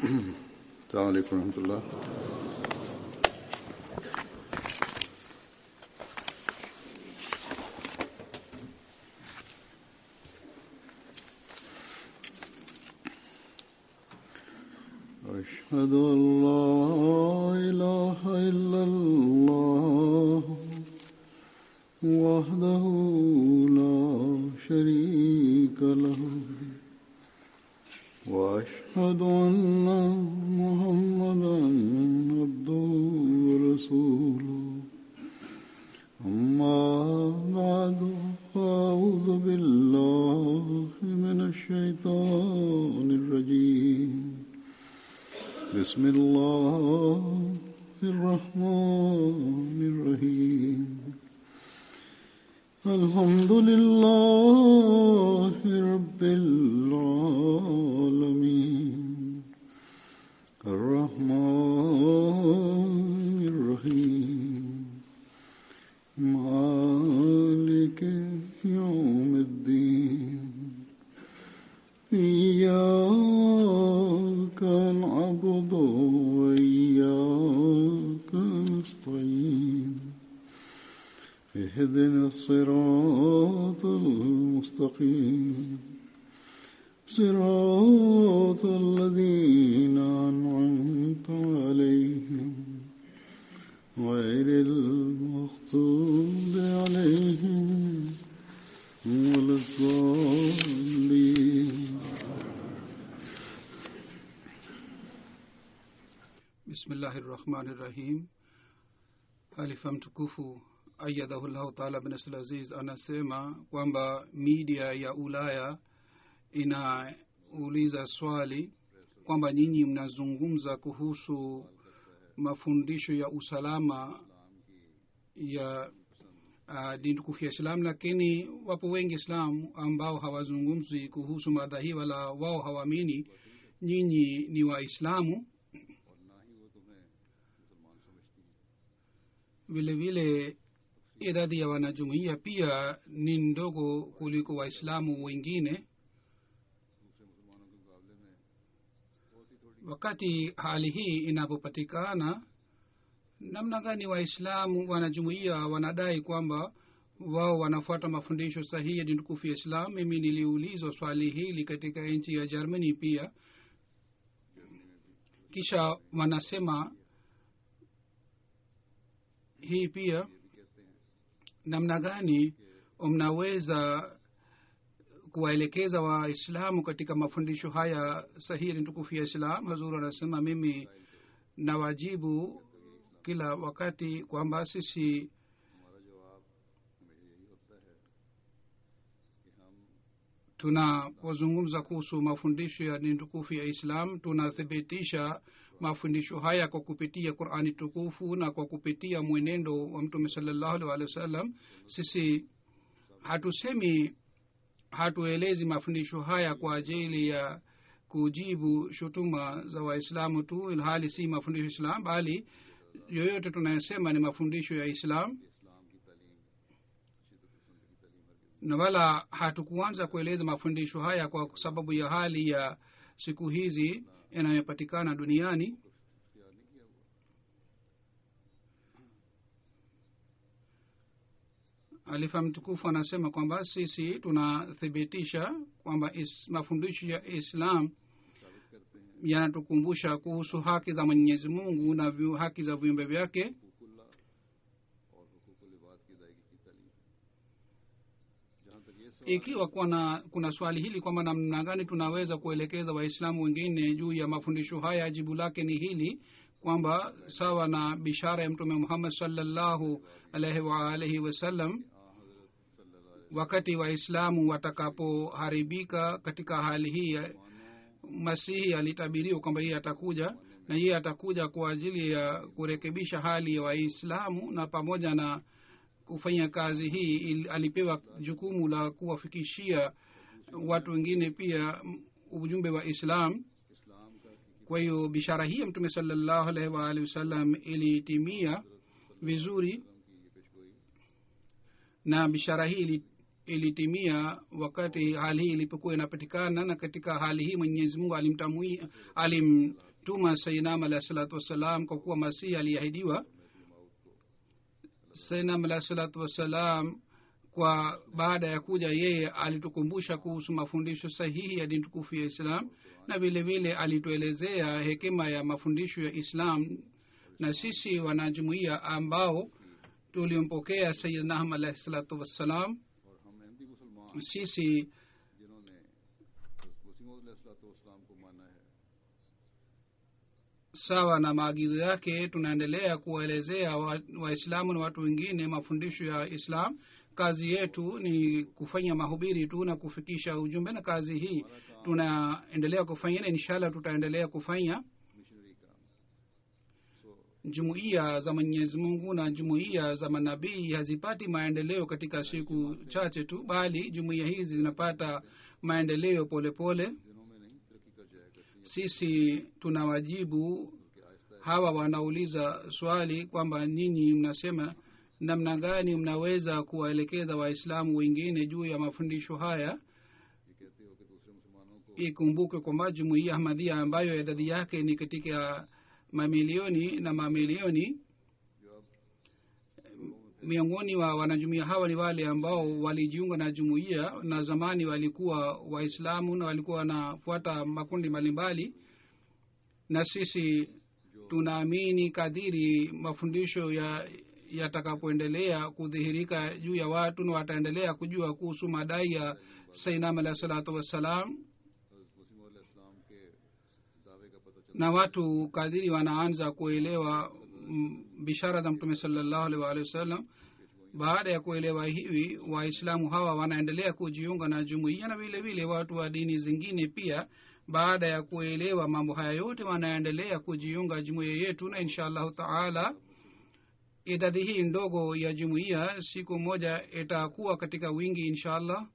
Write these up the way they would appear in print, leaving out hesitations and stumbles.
السلام عليكم ورحمة الله. أشهد أن لا إله إلا الله وحده لا شريك له وأشهد أن محمدًا عبده ورسوله أما بعد فأعوذ بالله من الشيطان الرجيم بسم الله الرحمن الرحيم الحمد لله رب العالمين الرحمن الرحيم مالك يوم الدين إياك نعبد وإياك نستعين اهدنا الصراط المستقيم صراط الذين أنعمت عليهم غير المغضوب عليهم ولا الضالين. Bismillahirrahmanirrahim. Halifa mtukufu ayyadahullahu ta'ala bin Aziz anasema kwamba media ya Ulaya inauliza swali kwamba nyinyi mnazungumza kuhusu mafundisho ya usalama ya dini tukufu ya Islam, lakini wapo wengi Islam ambao hawazungumzi kuhusu mada hii wala wao hawaamini nyinyi ni Waislamu. Vile vile idadi ya wanajumuiya pia ni ndogo kuliko Waislamu wengine. Wakati hali hii inapopatikana, namna gani Waislamu wanajumuiya wanadai kwamba wao wanafuata mafundisho sahihi ya dini tukufu ya Islam? Mimi niliulizwa swali hili katika nchi ya Germany pia. Kisha wanasema hii pia, namna gani mnaweza kuwaelekeza Waislamu katika mafundisho haya sahihi ya tukufu ya Islam? Hazur anasema mimi nawajibu kila wakati kwamba sisi tunapozungumza kuhusu mafundisho ya dini tukufu ya Islam tunathibitisha mafundisho haya kwa kupitia Qur'ani tukufu na kwa kupitia mwenendo wa Mtume sallallahu alaihi wasallam. Sisi hatuelezi mafundisho haya kwa ajili ya kujibu shutuma za Waislamu tu, ilhali si mafundisho ya Islam, bali yoyote tunayosema ni mafundisho ya Islam. Na wala hatukuanza kueleza mafundisho haya kwa sababu ya hali ya siku hizi inayopatikana duniani. Alifa mtukufu anasema kwamba sisi tunathibitisha kwamba mafundisho ya Islam yanatukumbusha kuhusu haki za Mwenyezi Mungu na haki za viumbe vyake. Ikiwa kuna swali hili kwamba namna gani tunaweza kuelekeza Waislamu wengine juu ya mafundisho haya, jibu lake ni hili kwamba sawa na bishara ya Mtume Muhammad sallallahu alaihi wasallam, wakati Waislamu watakapoharibika katika hali hii, Masihi alitabiriwa kwamba yeye atakuja, na yeye atakuja kwa ajili ya kurekebisha hali ya Waislamu, na pamoja na kufanya kazi hii alipewa jukumu la kuwafikishia watu wengine pia ujumbe wa Islam. Kwa hiyo bishara hii ya Mtume sallallahu alaihi wasallam ilitimia vizuri, na bishara hii ilitimia wakati hali hii ilipokuwa inapatikana. Na katika hali hii Mwenyezi Mungu kumtuma sainam alahi salatu wassalam kwa kuwa masihi aliahidiwa. sainam alahi salatu wassalam kwa baada ya kuja yeye alitukumbusha kuhusu mafundisho sahihi ya dini tukufu ya islam, na vile vile alituelezea hekima ya mafundisho ya islam. Na sisi wanajumuia ambao tulimpokea sayyidina ahmad alayhi salatu wassalam, sisi sawa na maagizo yake tunaendelea kuwaelezea waislamu na watu wengine mafundisho ya islam. Kazi yetu ni kufanya mahubiri tu na kufikisha ujumbe, na kazi hii tunaendelea kufanya na inshallah tutaendelea kufanya. Jumuiya za Mwenyezi Mungu na jumuiya za manabii hazipati maendeleo katika siku chache tu, bali jumuiya hizi zinapata maendeleo polepole. Sisi tunawajibu hawa wanauliza swali kwamba nyinyi mnasema namna gani mnaweza kuwaelekeza waislamu wengine juu ya mafundisho haya. Ikumbuke kwamba jumuiya Ahmadiyya ambayo idadi yake ni katika mamilioni na mamilioni, miongoni wa wanajumuiya hawa ni wale ambao walijiunga na jumuiya na zamani walikuwa waislamu na walikuwa wanafuata makundi mbalimbali. Na sisi tunaamini kadiri mafundisho yatakapoendelea kudhihirika juu ya watu na wataendelea kujua kuhusu madai ya sayyidina alayhi salatu wassalam, na watu kadiri wanaanza kuelewa bishara za mtume sallallahu alaihi wasallam. Baada ya kuelewa hivi, waislamu hawa wanaendelea kujiunga na jumuiya, na vile vile watu wa dini zingine pia baada ya kuelewa mambo haya yote wanaendelea kujiunga jumuiya yetu. Na inshallah taala idadi hii ndogo ya jumuiya siku moja itakuwa katika wingi inshallah,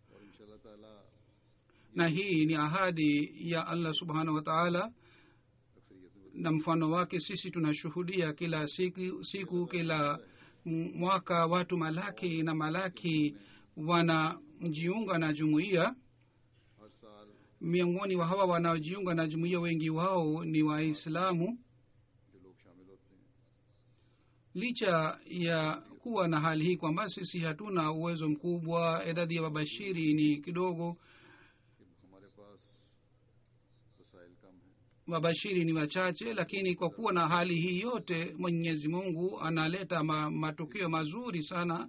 na hii ni ahadi ya Allah subhanahu wa ta'ala. Na mfano wake sisi tunashuhudia kila siku kila mwaka watu malaki na malaki wanajiunga na jumuiya. Miongoni wa hawa wanaojiunga na jumuiya wengi wao ni waislamu. Licha ya kuwa na hali hii kwamba sisi hatuna uwezo mkubwa, idadi ya wabashiri ni kidogo, wabashiri ni wachache, lakini kwa kuwa na hali hii yote Mwenyezi Mungu analeta matokeo mazuri sana.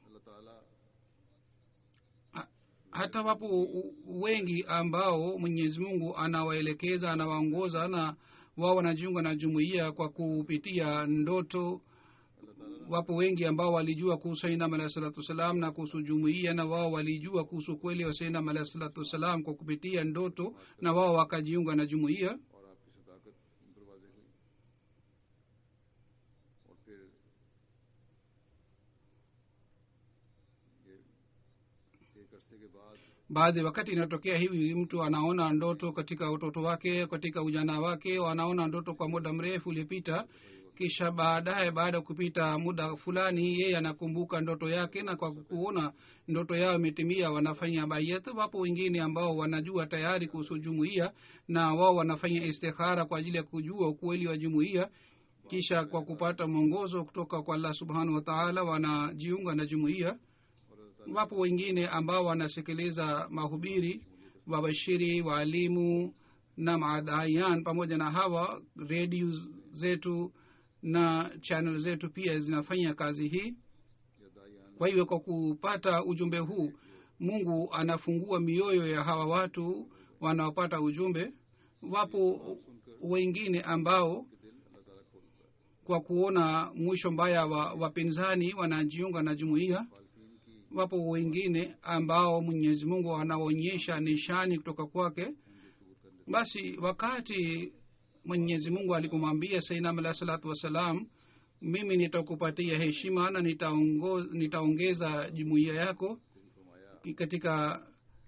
Hata wapo wengi ambao Mwenyezi Mungu anawaelekeza, anawaongoza, na wao wanajiunga na jumuiya kwa kupitia ndoto. Wapo wengi ambao walijua kuhusu sayyidina alayhi salatu wasalam na kuhusu jumuiya, na wao walijua kuhusu kweli wa sayyidina alayhi salatu wasalam kwa kupitia ndoto, na wao wakajiunga na jumuiya. Baadhi wakati inatokea hivi, mtu anaona ndoto katika utoto wake, katika ujana wake, anaona ndoto kwa muda mrefu uliopita, kisha baadaye baada kupita muda fulani yeye anakumbuka ndoto yake, na kwa kuona ndoto yao imetimia wanafanya bayat. Wapo wengine ambao wanajua tayari kuhusu jumuiya na wao wanafanya istikhara kwa ajili ya kujua ukweli wa jumuiya, kisha kwa kupata mwongozo kutoka kwa Allah subhanahu wa ta'ala wanajiunga na jumuiya. Wapo wengine ambao wanasikiliza mahubiri, wabashiri, waalimu na maadayan. Pamoja na hawa radio zetu na channel zetu pia zinafanya kazi hii. Kwa hivyo kwa kupata ujumbe huu Mungu anafungua mioyo ya hawa watu wanaopata ujumbe. Wapo wengine ambao kwa kuona mwisho mbaya wa wapinzani wanajiunga na jumuiya. Wapo wengine ambao Mwenyezi Mungu anaonyesha nishani kutoka kwake. Basi wakati Mwenyezi Mungu alipomwambia sayyidina alayhi salatu wasalam, mimi nitakupatia heshima na nitaongeza jumuiya yako katika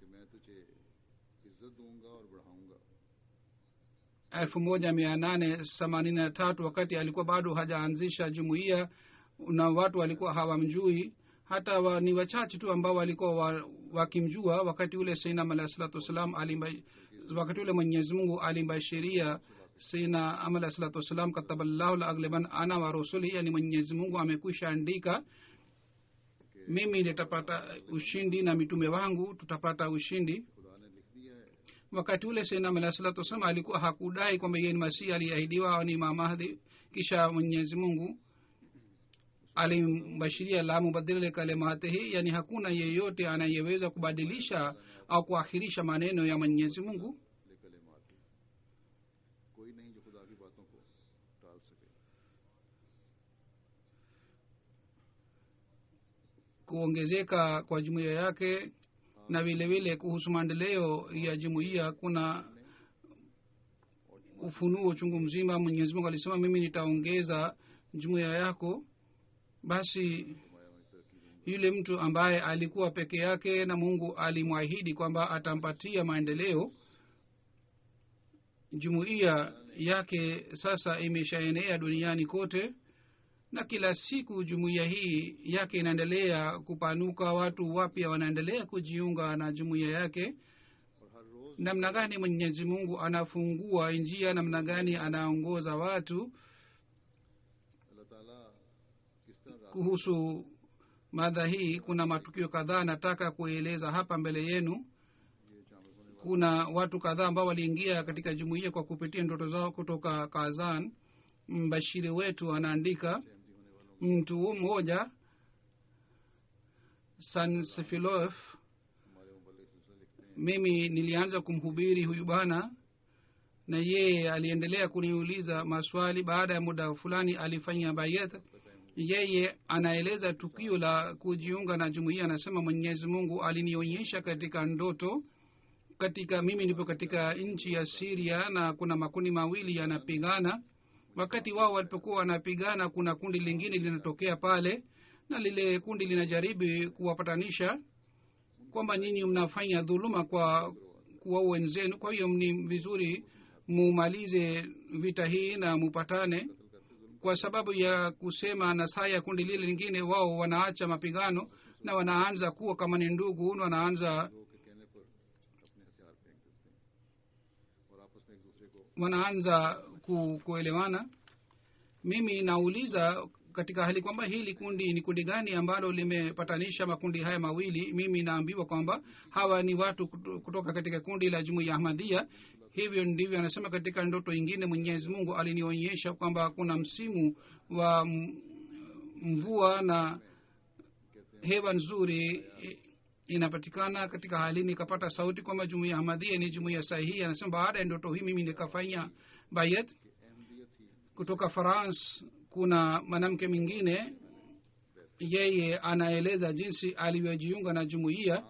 1883 wakati alikuwa bado hajaanzisha jumuiya na watu walikuwa hawamjui, hata ni wachache tu ambao walikuwa wakimjua. Wakati ule sayyidina alayhi salatu wasalam wakati ule Mwenyezi Mungu alimbashiria sina amal alayhi salatu wasalam kataballahu la agliban ana wa rusuli, yani Mwenyezi Mungu amekwisha andika mimi nitapata ushindi na mitume wangu tutapata ushindi. Wakati ule sina alayhi salatu wasalam alikuwa hakudai kwamba yeye ni Masihi aliahidiwa au ni Imam Mahdi. Kisha Mwenyezi Mungu alimbashiria la mubadila kalimatihi, yani hakuna yeyote anayeweza kubadilisha au kuakhirisha maneno ya Mwenyezi Mungu. Kuongezeka kwa jumuiya yake na vile vile kuhusu maendeleo ya jumuiya kuna ufunuo chungu mzima. Mwenyezi Mungu alisema mimi nitaongeza jumuiya yako. Basi yule mtu ambaye alikuwa peke yake na Mungu alimwahidi kwamba atampatia maendeleo, jumuiya yake sasa imeshaenea duniani kote, na kila siku jumuiya hii yake inaendelea kupanuka. Watu wapya wanaendelea kujiunga na jumuiya yake. Namna gani Mwenyezi Mungu anafungua njia, namna gani anaongoza watu. Kuhusu mada hii kuna matukio kadhaa nataka kueleza hapa mbele yenu. Kuna watu kadhaa ambao waliingia katika jumuiya kwa kupitia ndoto zao kutoka Kazan. Mbashiri wetu anaandika, mtu mmoja Sansefilov, mimi nilianza kumhubiri huyu bana na yeye aliendelea kuniuliza maswali. Baada ya muda fulani alifanya bayat. Yeye anaeleza tukio la kujiunga na jumuiya. Anasema Mwenyezi Mungu alinionyesha katika ndoto, mimi nipo katika nchi ya Syria na kuna makundi mawili yanapigana. Wakati wao walipokuwa wanapigana, kuna kundi lingine linatokea pale, na lile kundi linajaribu kuwapatanisha kwamba nyinyi mnafanya dhuluma kwa wenzenu, kwa hiyo ni vizuri mumalize vita hii na mupatane. Kwa sababu ya kusema nasaha ya kundi lile lingine, wao wanaacha mapigano na wanaanza kuwa kama ni ndugu, na wanaanza kuelewana. Mimi nauliza katika hali kwamba hili kundi ni kundi gani ambalo limepatanisha makundi haya mawili. Mimi naambiwa kwamba hawa ni watu kutoka katika kundi la Jumuiya Ahmadiyya. Hivyo ndivyo anasema. Katika ndoto nyingine Mwenyezi Mungu alinionyesha kwamba kuna msimu wa mvua na hewa nzuri inapatikana. Katika hali nikapata sauti kwamba Jumuiya Ahmadiyya ni jumuiya sahihi. Anasema baada ya ndoto hii mimi nikafanya bayat. Kutoka France kuna mwanamke mwingine, yeye anaeleza jinsi alivyojiunga na jumuiya.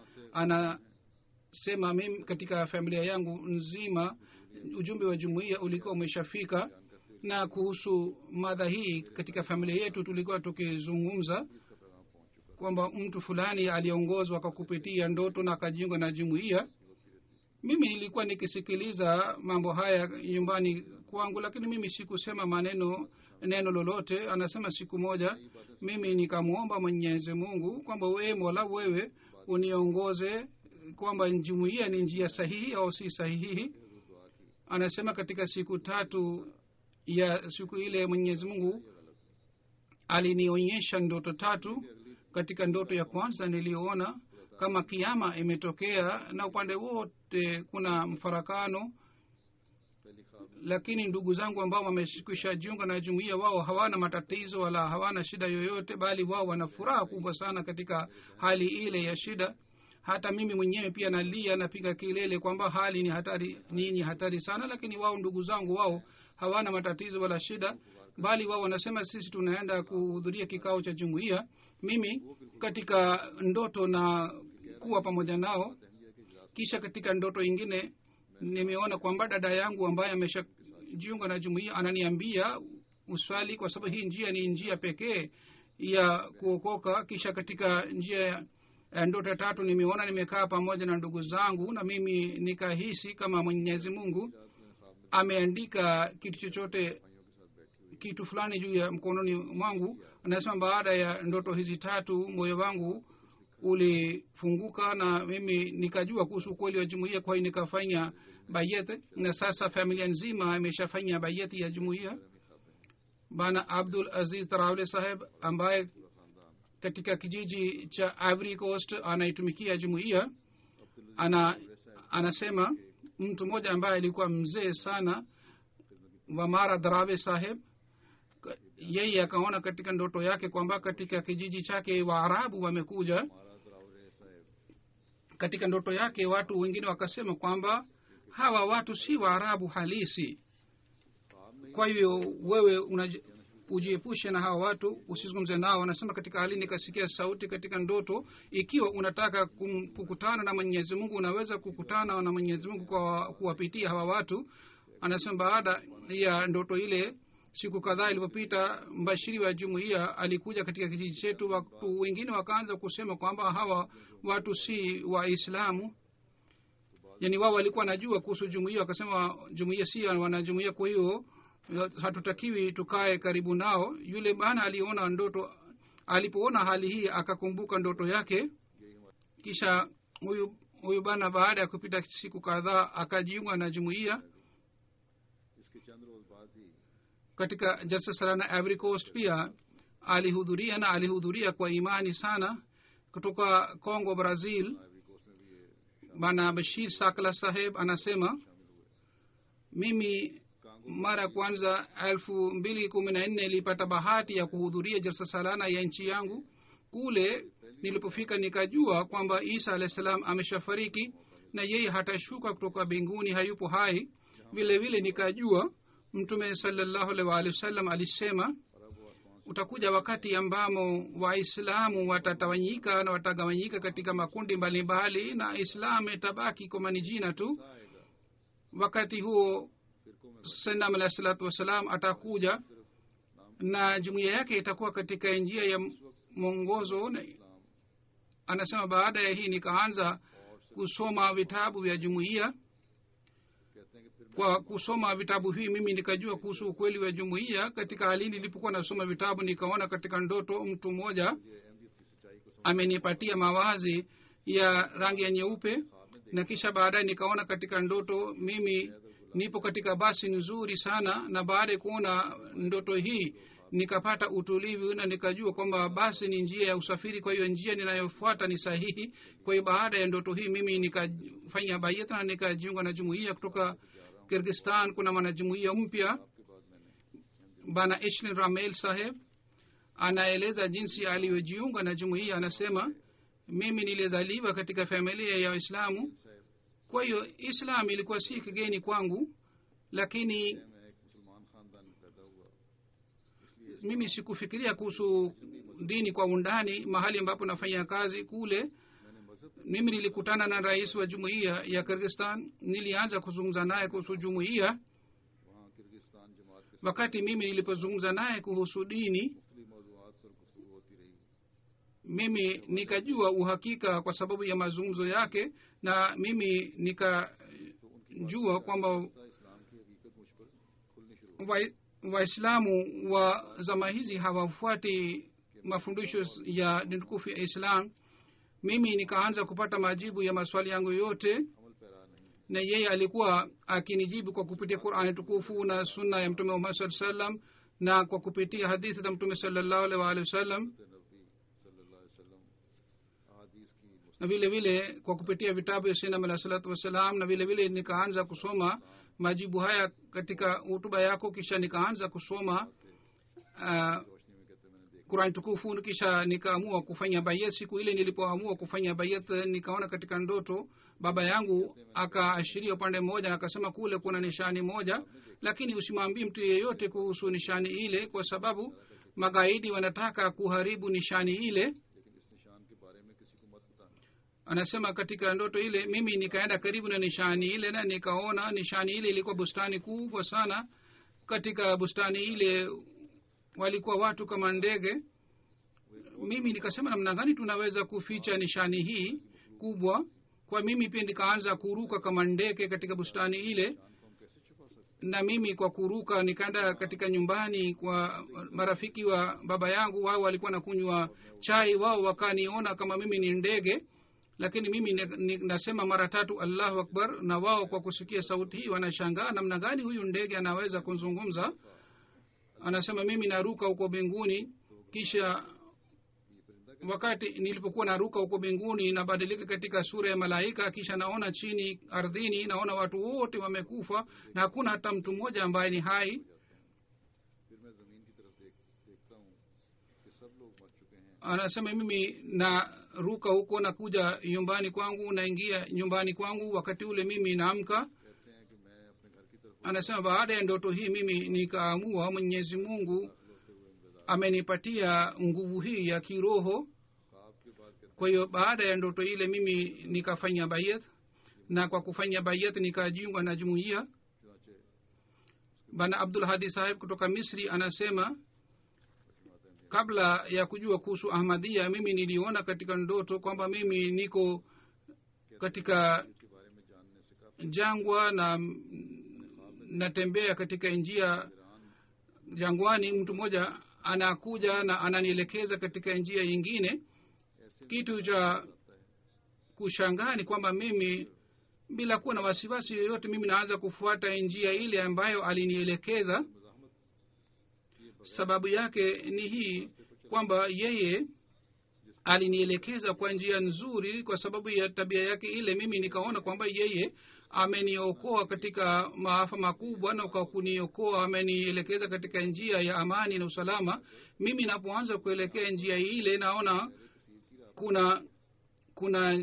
Anasema mimi katika familia yangu nzima ujumbe wa jumuiya ulikuwa umeshafika, na kuhusu mada hii katika familia yetu tulikuwa tukizungumza kwamba mtu fulani aliongozwa kwa kupitia ndoto na akajiunga na jumuiya. Mimi nilikuwa nikisikiliza mambo haya nyumbani kwangu, lakini mimi sikusema neno lolote. Anasema siku moja mimi nikamuomba Mwenyezi Mungu kwamba wewe Mola, wewe uniongoze kwamba jumuiya ni njia sahihi au si sahihi. Anasema katika siku tatu ya siku ile Mwenyezi Mungu alinionyesha ndoto tatu. Katika ndoto ya kwanza niliona kama kiyama imetokea na upande wote kuna mfarakano, lakini ndugu zangu ambao wamekwisha jiunga na jumuiya, wao hawana matatizo wala hawana shida yoyote, bali wao wana furaha kubwa sana katika hali ile ya shida. Hata mimi mwenyewe pia nalia, napiga kelele kwamba hali ni hatari sana, lakini wao ndugu zangu wao hawana matatizo wala shida, bali wao wanasema sisi tunaenda kuhudhuria kikao cha jumuiya. Mimi katika ndoto na kuwa pamoja nao. Kisha katika ndoto ingine nimeona kwamba dada yangu ambaye ameshajiunga na jumuiya ananiambia uswali, kwa sababu hii njia ni njia pekee ya kuokoka. Kisha katika njia ndoto tatu nimeona nimekaa pamoja na ndugu zangu, na mimi nikahisi kama Mwenyezi Mungu ameandika kitu fulani juu ya mkononi mwangu. Anasema baada ya ndoto hizi tatu moyo wangu ulifunguka na mimi nikajua kuhusu kweli wa jumuiya. Kwa hiyo nikafanya bayat na sasa familia nzima imeshafanya bayati ya jumuiya. Bana Abdul Aziz Tarawle saheb ambaye katika kijiji cha Ivory Coast anaitumikia jumuiya anasema mtu mmoja ambaye alikuwa mzee sana wa Mara Darawe saheb, yeye akaona katika ndoto yake kwamba katika kijiji chake Waarabu wamekuja. Katika ndoto yake watu wengine wakasema kwamba hawa watu si Waarabu halisi, kwa hiyo wewe ujiepushe na hawa watu, usizungumze nao. Anasema katika hali nikasikia sauti katika ndoto, ikiwa unataka kukutana na Mwenyezi Mungu unaweza kukutana na Mwenyezi Mungu kwa kuwapitia hawa watu. Anasema baada ya ndoto ile siku kadhaa ilipopita, mbashiri wa jumuiya alikuja katika kijiji chetu. Watu wengine wakaanza kusema kwamba hawa watu si Waislamu, yani wao walikuwa najua kuhusu jumuiya, wakasema jumuiya si wanajumuiya, kwa hiyo hatutakiwi tukae karibu nao. Yule bana aliona ndoto, alipoona hali hii akakumbuka ndoto yake. Kisha huyu bana baada ya kupita siku kadhaa akajiunga na jumuiya. Katika Jalsa Salana Ivory Coast pia alihudhuria kwa imani sana. Kutoka Congo Brazil, bana Bashir Sakla saheb anasema mimi mara kwanza 2014 nilipata bahati ya kuhudhuria Jalsa Salana ya nchi yangu. Kule nilipofika nikajua kwamba Isa alayhi salam ameshafariki na yeye hatashuka kutoka mbinguni, hayupo hai. Vile vile nikajua Mtume sallallahu alaihi wasallam alisema utakuja wakati ambamo Waislamu watatawanyika na watagawanyika katika makundi mbalimbali na Islam itabaki kama ni jina tu. Wakati huo Sayyidina alayhi salatu wasalam atakuja na jumuiya yake itakuwa katika njia ya mwongozo. Anasema baada ya hii nikaanza kusoma vitabu vya jumuiya. Kwa kusoma vitabu hivi mimi nikajua kuhusu ukweli wa jumuiya. Katika hali nilipokuwa nasoma vitabu nikaona katika ndoto mtu mmoja amenipatia mavazi ya rangi ya nyeupe, na kisha baadaye nikaona katika ndoto mimi nipo katika basi nzuri sana, na baada ya kuona ndoto hii nikapata utulivu na nikajua kwamba basi ni njia ya usafiri, kwa hiyo njia ninayofuata ni sahihi. Kwa hiyo baada ya ndoto hii mimi nikafanya bayat na nikajiunga na jumuiya. Kutoka Kyrgyzstan kuna mwanajumuiya mpya bana Ishlin Ramel saheb anaeleza jinsi alivyojiunga na jumuiya. Anasema mimi nilizaliwa katika familia ya Waislamu, kwa hiyo Islam ilikuwa si kigeni kwangu, lakini mimi sikufikiria kuhusu dini kwa undani. Mahali ambapo nafanya kazi kule, mimi nilikutana na rais wa jumuiya ya Kyrgyzstan, nilianza kuzungumza naye kuhusu jumuiya. Wakati mimi nilipozungumza naye kuhusu dini, mimi nikajua uhakika kwa sababu ya mazungumzo yake, na mimi nikajua kwamba Waislamu wa zama hizi hawafuati mafundisho ya dini tukufu ya Islam. Mimi nikaanza kupata majibu ya maswali yangu yote, na yeye alikuwa akinijibu kwa kupitia Qur'an tukufu na sunna ya Mtume Muhammad sallallahu alaihi wasallam na kwa kupitia hadithi za Mtume sallallahu alaihi wasallam, na vile vile kwa kupitia vitabu ya Sayyidina alayhi salatu wasalam. Na vile vile nikaanza kusoma majibu haya katika hotuba yako, kisha nikaanza kusoma Qur'an tukufu, kisha nikaamua kufanya bayat. Siku ile nilipoamua kufanya bayat, nikaona katika ndoto baba yangu akaashiria upande mmoja na akasema kule kuna nishani moja, lakini usimwambie mtu yeyote kuhusu nishani ile, kwa sababu magaidi wanataka kuharibu nishani ile. Anasema katika ndoto ile mimi nikaenda karibu na nishani ile na nikaona nishani ile ilikuwa bustani kubwa sana. Katika bustani ile walikuwa watu kama ndege. Mimi nikasema namna gani tunaweza kuficha nishani hii kubwa? Kwa mimi pia nikaanza kuruka kama ndege katika bustani ile, na mimi kwa kuruka nikaenda katika nyumbani kwa marafiki wa baba yangu. Wao walikuwa nakunywa chai, wao wakaniona kama mimi ni ndege, lakini mimi nasema mara 3 Allahu akbar, na wao kwa kusikia sauti hii wanashangaa namna gani huyu ndege anaweza kuzungumza. Anasema mimi naruka huko mbinguni, kisha wakati nilipokuwa naruka huko mbinguni nabadilika katika sura ya malaika, kisha naona chini ardhini, naona watu wote wamekufa na hakuna hata mtu mmoja ambaye ni hai. Anasema mimi naruka huko na kuja nyumbani kwangu, naingia nyumbani kwangu, wakati ule mimi naamka. Anasema baada ya ndoto hii mimi nikaamua Mwenyezi Mungu amenipatia nguvu hii ya kiroho. Kwa hiyo baada ya ndoto ile mimi nikafanya bayat, na kwa kufanya bayat nikajiunga na jumuiya. Bana Abdul Hadi Sahib kutoka Misri anasema kabla ya kujua kuhusu Ahmadiyya mimi niliona katika ndoto kwamba mimi niko katika jangwa na natembea katika njia jangwani. Mtu mmoja anakuja na ananielekeza katika njia nyingine. Kitu cha kushangaa ni kwamba mimi bila kuwa na wasiwasi yoyote mimi naanza kufuata njia ile ambayo alinielekeza. Sababu yake ni hii kwamba yeye alinielekeza kwa njia nzuri. Kwa sababu ya tabia yake ile mimi nikaona kwamba yeye ameniokoa katika maafa makubwa, na kwa kuniokoa amenielekeza katika njia ya amani na usalama. Mimi napoanza kuelekea njia ile naona kuna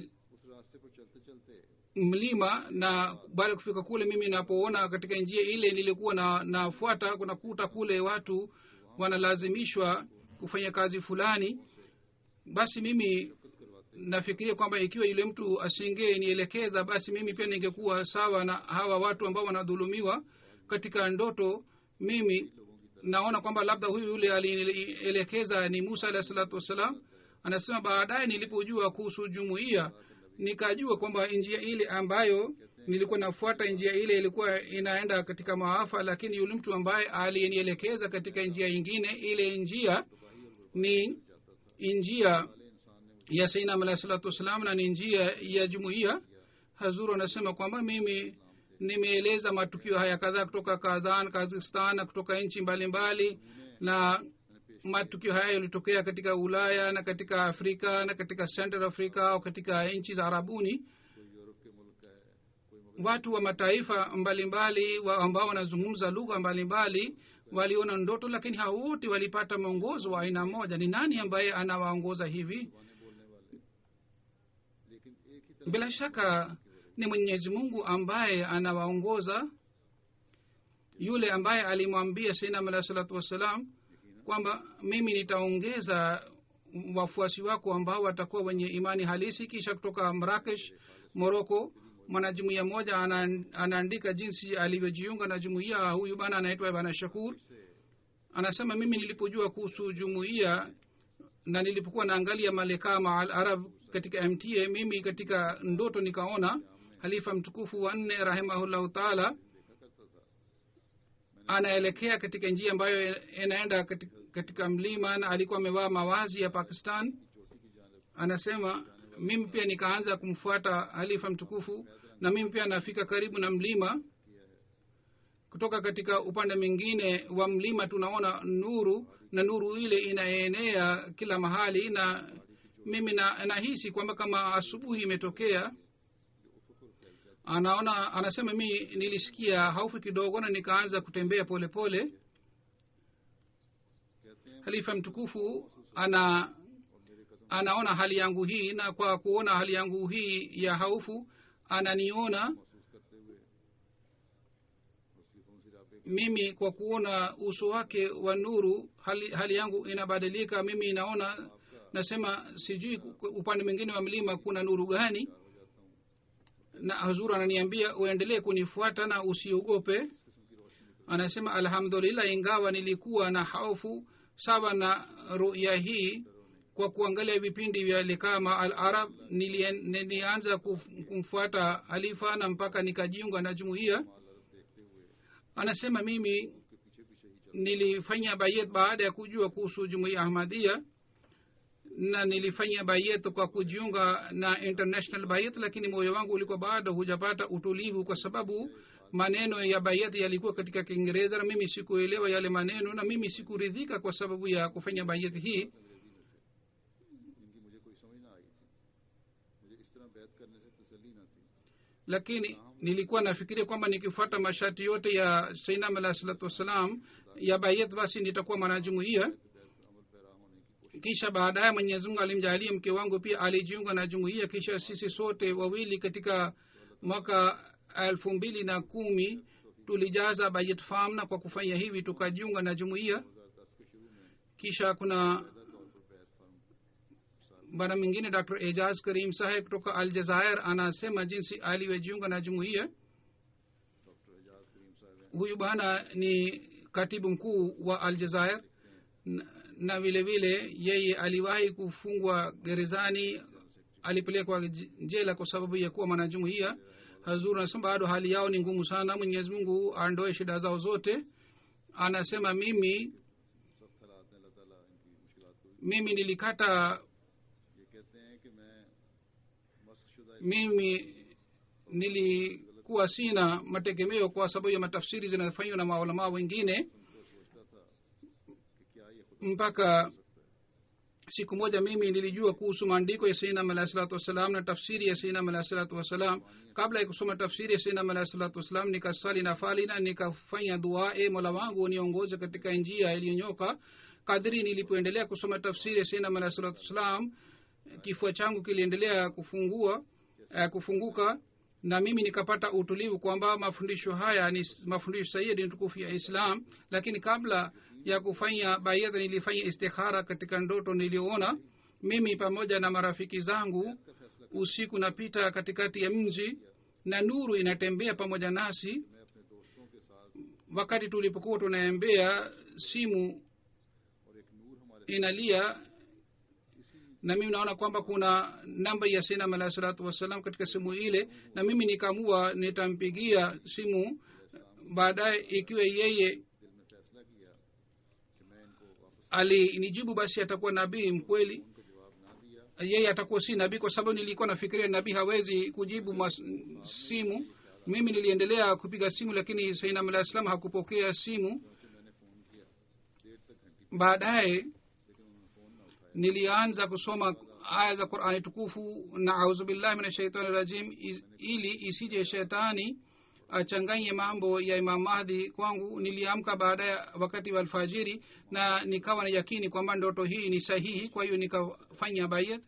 mlima, na baada ya kufika kule mimi napoona katika njia ile nilikuwa nafuata kunakuta kule watu wanalazimishwa kufanya kazi fulani. Basi mimi nafikiria kwamba ikiwa yule mtu asingenielekeza basi mimi pia ningekuwa sawa na hawa watu ambao wanadhulumiwa. Katika ndoto mimi naona kwamba labda huyu yule alinielekeza ni Musa alayhi salatu wasalam. Anasema baadaye nilipojua kuhusu jumuiya nikajua kwamba njia ile ambayo nilikuwa nafuata njia ile ilikuwa inaenda katika maafa, lakini yule mtu ambaye alinielekeza katika njia nyingine, ile njia ni njia ya Sayyidina alayhi salatu wasalam na ni njia ya jumuiya. Hazuru anasema kwamba mimi nimeeleza matukio haya kadhaa kutoka Kazan, Kazakhstan na kutoka nchi mbalimbali, na matukio haya yalitokea katika Ulaya na katika Afrika na katika Central Africa au katika nchi za Arabuni. Watu wa mataifa mbalimbali ambao wanazungumza lugha mbalimbali waliona ndoto, lakini hao wote walipata mwongozo wa aina moja. Ni nani ambaye anawaongoza hivi? Bila shaka ni Mwenyezi Mungu ambaye anawaongoza. Yule ambaye alimwambia Sayyidina alayhi salatu wasalam kwamba mimi nitaongeza wafuasi wako ambao watakuwa wenye imani halisi. Kisha kutoka Marrakesh, Morocco, mwanajumuiya mmoja anaandika jinsi alivyojiunga na jumuiya. Huyu bana anaitwa Bana Shakur. Anasema mimi nilipojua kuhusu jumuiya na nilipokuwa naangalia Malekama al-Arab katika MTA, mimi katika ndoto nikaona halifa mtukufu wa 4 rahimahullahu taala anaelekea katika njia ambayo inaenda katika mlima, na alikuwa amevaa mavazi ya Pakistan. Anasema mimi pia nikaanza kumfuata halifa mtukufu, na mimi pia nafika karibu na mlima. Kutoka katika upande mwingine wa mlima tunaona nuru, na nuru ile inaenea kila mahali, na mimi nahisi kwamba kama asubuhi imetokea. Anasema mimi nilisikia hofu kidogo na nikaanza kutembea pole pole. Halifa mtukufu anaona hali yangu hii, na kwa kuona hali yangu hii ya hofu ananiona mimi. Kwa kuona uso wake wa nuru hali yangu inabadilika. Mimi naona, nasema sijui upande mwingine wa mlima kuna nuru gani, na Hazur ananiambia uendelee kunifuata na usiogope. Anasema alhamdulillah, ingawa nilikuwa na hofu sawa na ruya hii, kwa kuangalia vipindi vya Lekama al-Arab nilianza kumfuata halifa na mpaka nikajiunga na jumuiya. Anasema mimi nilifanya bayat baada ya kujua kuhusu jumuiya Ahmadiyya. na nilifanya bayet kwa kujiunga na international bayet, lakini moyo wangu ulikuwa bado hujapata utulivu kwa sababu maneno ya bayet yalikuwa katika Kiingereza na mimi sikuelewa yale maneno na mimi sikuridhika kwa sababu ya kufanya bayet hii. Lakini nilikuwa nafikiria kwamba nikifuata masharti yote ya Sayyidina alayhi salatu wasalam ya bayet basi nitakuwa mwanajumuiya. Kisha baadaye Mwenyezi Mungu alimjalia mke wangu pia alijiunga na jumuiya. Kisha sisi sote wawili katika mwaka 2010 tulijaza bayet form, na kwa kufanya hivi tukajiunga na jumuiya. Kisha kuna bwana mwingine Dr. Ejaz Karim Saheb kutoka Aljazair anasema jinsi aliyojiunga na jumuiya. Huyu bwana ni katibu mkuu wa Aljazair na vile vile yeye aliwahi kufungwa gerezani, alipelekwa jela kwa sababu ya kuwa mwanajumuiya. Hazur anasema bado hali yao ni ngumu sana, Mwenyezi Mungu aondoe shida zao zote. Anasema mimi nilikata, mimi nilikuwa sina mategemeo kwa sababu ya matafsiri zinafanywa na maulama wengine, mpaka siku moja mimi nilijua kuhusu maandiko ya Sayyidina alayhi salatu wasalam na tafsiri ya Sayyidina alayhi salatu wasalam. Kabla ya kusoma tafsiri ya Sayyidina alayhi salatu wasalam nikasali nafali na nikafanya dua, Mola wangu niongoze katika njia iliyonyoka. Kadri nilipoendelea kusoma tafsiri ya Sayyidina alayhi salatu wasalam, kifua changu kiliendelea kufunguka na mimi nikapata utulivu kwamba mafundisho haya ni mafundisho sahihi tukufu ya Islam. Lakini kabla ya kufanya bayat nilifanya istikhara katika ndoto. Niliona mimi pamoja na marafiki zangu usiku napita katikati ya mji na nuru inatembea pamoja nasi. Wakati tulipokuwa tunaembea simu inalia na mimi naona kwamba kuna namba ya Sayyidina alayhi salatu wasalam katika simu ile, na mimi nikaamua nitampigia simu baadaye. Ikiwa yeye alinijibu basi atakuwa nabii mkweli, yeye atakuwa si nabii, kwa sababu nilikuwa nafikiria nabii hawezi kujibu simu. Mimi niliendelea kupiga simu lakini Sayyidina alayhi salam hakupokea simu. Baadaye nilianza kusoma aya za Qur'ani tukufu na a'udhu billahi minash shaitani rajim, ili isije shetani achanganye mambo ya Imam Mahdi kwangu. Niliamka baadaye wakati wa alfajiri na nikawa na yakini kwamba ndoto hii ni sahihi, kwa hiyo nikafanya bayat.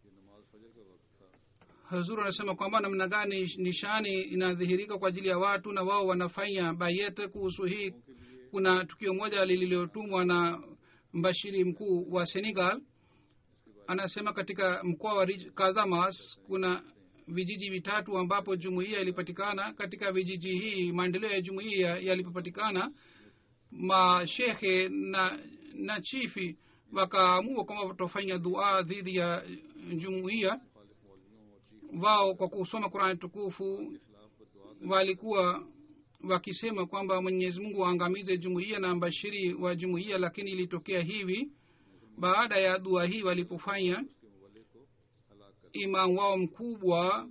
Hazur anasema kwamba namna gani nishani inadhihirika kwa ajili ya watu na wao wanafanya bayat kuhusu hii. Kuna tukio moja lililotumwa na mbashiri mkuu wa Senegal. Anasema katika mkoa wa Casamance kuna vijiji vitatu ambapo jumuiya ilipatikana. Katika vijiji hii maendeleo ya jumuiya yalipopatikana, mashehe na chifi wakaamua kwamba watafanya dua dhidi ya jumuiya. Wao kwa kusoma Qur'an tukufu walikuwa wakisema kwamba Mwenyezi Mungu aangamize jumuiya na mbashiri wa jumuiya, lakini ilitokea hivi. Baada ya dua hii walipofanya, imam wao mkubwa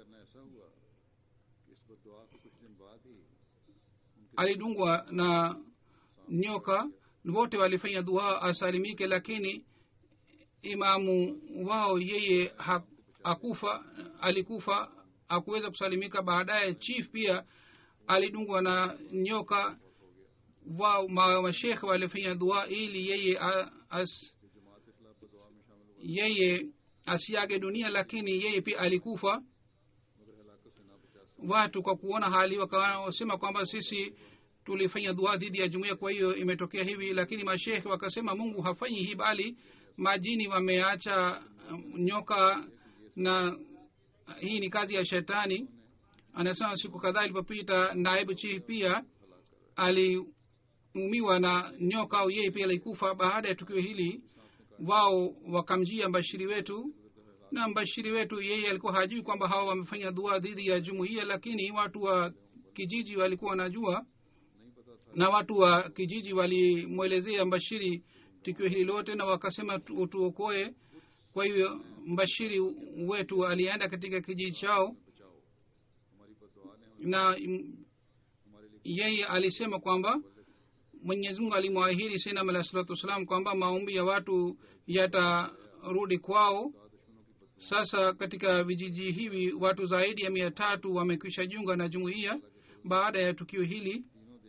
alidungwa na nyoka. Wote walifanya dua asalimike, lakini imamu wao yeye alikufa, hakuweza kusalimika. Baadaye chief pia alidungwa na nyoka. Wao mashekhe walifanya dua ili yeye asiage dunia, lakini yeye pia alikufa. Watu kwa kuona hali wakasema kwamba sisi tulifanya dua dhidi ya jumuiya, kwa hiyo imetokea hivi. Lakini mashekhe wakasema Mungu hafanyi hii, bali majini wameacha nyoka na hii ni kazi ya shetani. Anasema siku kadhaa ilipopita, naibu chief pia aliumiwa na nyoka, au yeye pia alikufa. Baada ya tukio hili wao wakamjia mbashiri wetu, na mbashiri wetu yeye alikuwa hajui kwamba hawa wamefanya dua dhidi ya jumuiya, lakini watu wa kijiji walikuwa wanajua, na watu wa kijiji walimwelezea mbashiri tukio hili lote, na wakasema tuokoe. kwa hivyo mbashiri wetu alienda katika kijiji chao na yeye alisema kwamba Mwenyezi Mungu alimwahidi Sayyidina Alayhi Salatu Wasallam kwamba maombi ya watu yatarudi kwao. Sasa katika vijiji hivi watu zaidi ya 300 wamekwisha jiunga na jumuiya baada ya tukio hili.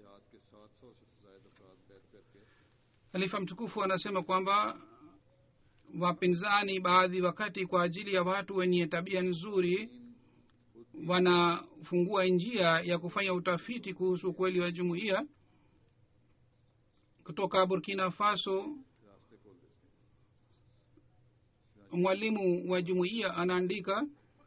Khalifa mtukufu anasema kwamba wapinzani baadhi wakati kwa ajili ya watu wenye tabia nzuri wanafungua njia ya kufanya utafiti kuhusu ukweli wa jumuiya. Kutoka Burkina Faso, mwalimu wa jumuiya anaandika,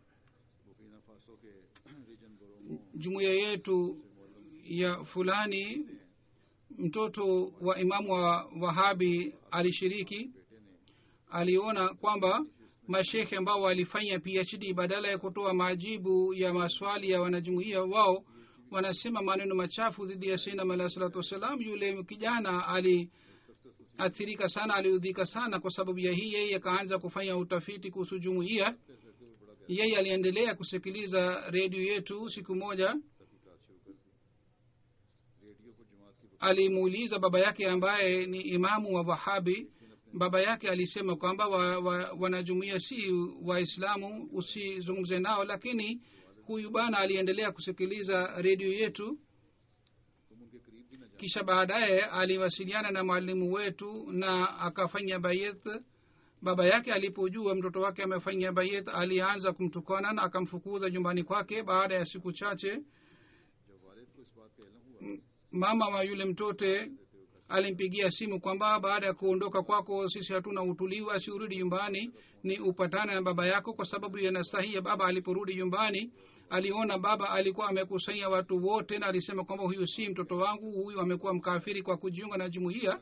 jumuiya yetu ya fulani mtoto wa imamu wa Wahabi alishiriki. Aliona kwamba mashekhe ambao walifanya PhD badala ya kutoa majibu ya maswali ya wanajumuiya wao wanasema maneno machafu dhidi ya Sayyidina Alayhi Salatu Wasallam. Yule kijana aliathirika sana, aliudhika sana. Kwa sababu ya hii yeye akaanza kufanya utafiti kuhusu jumuiya. Yeye aliendelea kusikiliza redio yetu. Siku moja alimuuliza baba yake ambaye ni imamu wa Wahabi. Baba yake alisema kwamba wanajumuiya si Waislamu, usizungumze nao. Lakini huyu bana aliendelea kusikiliza redio yetu. Kisha baadaye aliwasiliana na mwalimu wetu na akafanya bayat. Baba yake alipojua mtoto wake amefanya bayat, alianza kumtukana na akamfukuza nyumbani kwake. Baada ya siku chache mama wa yule mtoto alimpigia simu kwamba baada ya kuondoka kwako sisi hatuna utulivu, asirudi nyumbani ni upatane na baba yako. Kwa sababu ya nasahi ya baba, aliporudi nyumbani aliona baba alikuwa amekusanya watu wote na alisema kwamba huyu si mtoto wangu, huyu amekuwa mkafiri kwa kujiunga na jumuiya.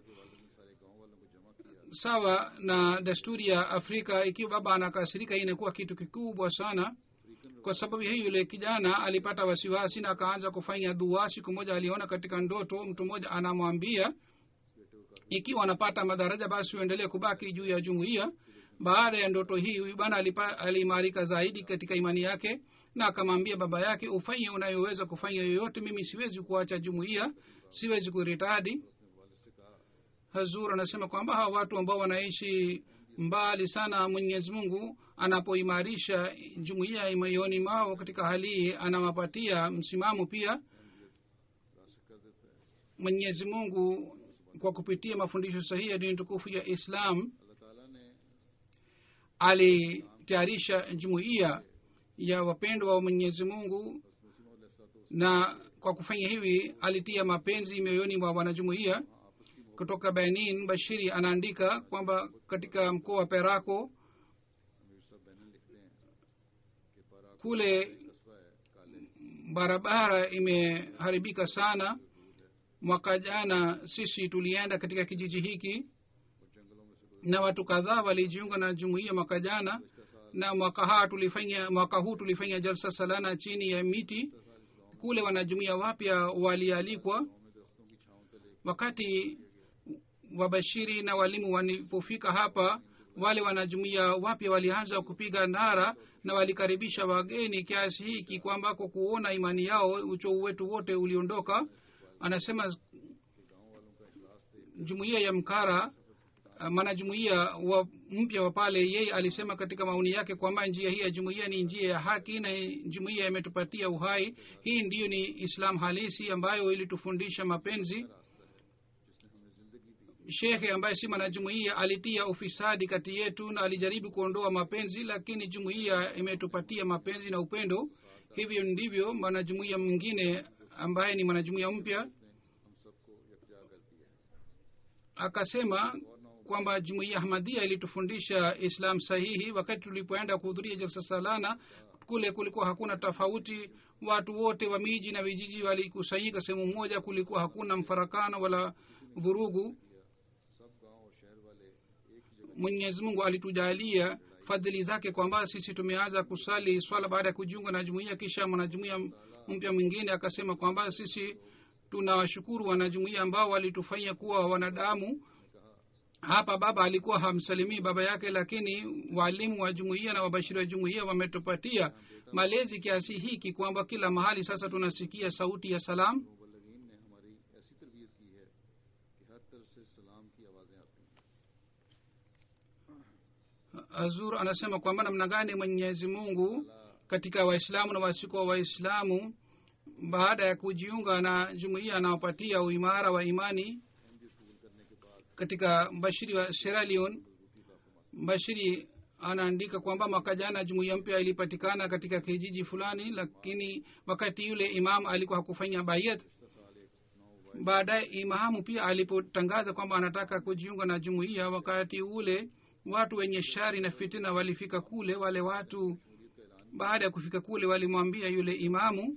Sawa na desturi ya Afrika, ikiwa baba anakasirika inakuwa kitu kikubwa sana. Kwa sababu hiyo yule kijana alipata wasiwasi na akaanza kufanya dua. Siku moja aliona katika ndoto mtu mmoja anamwambia ikiwa anapata madaraja basi uendelee kubaki juu ya jumuiya. Baada ya ndoto hii huyu bwana aliimarika zaidi katika imani yake na akamwambia baba yake, ufanye unayoweza kufanya yoyote, mimi siwezi kuacha jumuiya, siwezi kuritadi. Hazur anasema kwamba hawa watu ambao wanaishi mbali sana, Mwenyezi Mungu anapoimarisha jumuiya imani mwao katika hali hii anawapatia msimamo pia. Mwenyezi Mungu kwa kupitia mafundisho sahihi ya dini tukufu ya Islam alitayarisha jumuiya ya wapendwa wa Mwenyezi Mungu, na kwa kufanya hivi alitia mapenzi mioyoni mwa wanajumuiya. Kutoka Benin, Bashiri anaandika kwamba katika mkoa wa Perako kule barabara imeharibika sana. Mwaka jana sisi tulienda katika kijiji hiki na watu kadhaa walijiunga na jumuiya mwaka jana, na mwaka huu tulifanya jalsa salana chini ya miti. Kule wanajumuiya wapya walialikwa. Wakati wabashiri na walimu walipofika hapa, wale wanajumuiya wapya walianza kupiga nara na walikaribisha wageni kiasi hiki kwamba kwa kuona imani yao uchovu wetu wote uliondoka. Anasema jumuiya ya Mkara, mwanajumuiya wa mpya wa pale, yeye alisema katika maoni yake kwamba njia hii ya jumuiya ni njia ya haki na jumuiya imetupatia uhai. Hii ndiyo ni Islam halisi ambayo ilitufundisha mapenzi. Shekhe ambaye si mwanajumuiya alitia ufisadi kati yetu na alijaribu kuondoa mapenzi, lakini jumuiya imetupatia mapenzi na upendo. Hivyo ndivyo mwanajumuiya mwingine ambaye ni mwanajumuiya mpya akasema kwamba jumuiya Ahmadiyya ilitufundisha Islam sahihi. Wakati tulipoenda kuhudhuria jalsa salana kule, kulikuwa hakuna tofauti, watu wote wa miji na vijiji walikusanyika sehemu moja, kulikuwa hakuna mfarakano wala vurugu. Mwenyezi Mungu alitujalia fadhili zake kwamba sisi tumeanza kusali swala baada ya kujiunga na jumuiya. Kisha mwanajumuiya mpya mwingine akasema kwamba sisi tunawashukuru wanajumuiya ambao walitufanya kuwa wanadamu. hapa baba alikuwa hamsalimii baba yake, lakini walimu wa jumuiya na wabashiri wa jumuiya wametupatia malezi kiasi hiki kwamba kila mahali sasa tunasikia sauti ya salam. मुबल्लिगीन ने हमारी ऐसी तरबियत की है कि हर तरफ से सलाम की आवाज़ें आती हैं. Azur anasema kwamba namna gani Mwenyezi Mungu katika Waislamu na wasiokuwa Waislamu baada ya kujiunga na jumuiya anawapatia uimara wa imani. Katika bashiri wa Sierra Leone, bashiri anaandika kwamba mwaka jana jumuiya mpya ilipatikana katika kijiji fulani, lakini wakati yule imam alikuwa hakufanya bayat. Baadaye imamu pia alipotangaza kwamba anataka kujiunga na jumuiya, wakati ule watu wenye shari na fitina walifika kule. Wale watu baada ya kufika kule walimwambia yule imamu,